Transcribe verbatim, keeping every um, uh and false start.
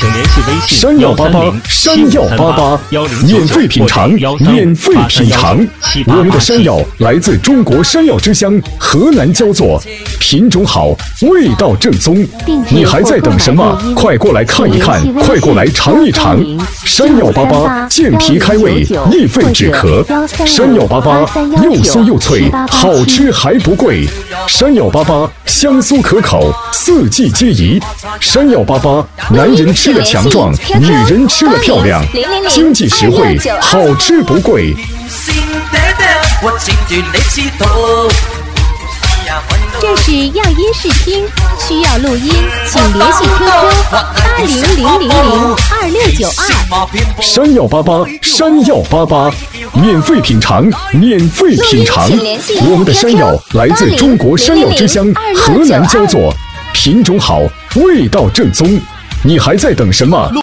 请联系微信山药八八，山药八八，免费品尝，免费品尝。我们的山药来自中国山药之乡河南焦作，品种好，味道正宗。你还在等什么？快过来看一看，快过来尝一尝。山药八八，健脾开胃，益肺止咳。山药八八，又酥又脆，好吃还不贵。山药八八，香酥可口，四季皆宜。山药八八，男人吃了强壮，女人吃了漂亮，经济实惠，好吃不贵。 这是样音试听，需要录音，请联系 Q Q 八零零零零二六九二。 山药八八，山药八八，免费品尝，免费品尝。我们的山药来自中国山药之乡河南焦作，品种好，味道正宗。你还在等什么？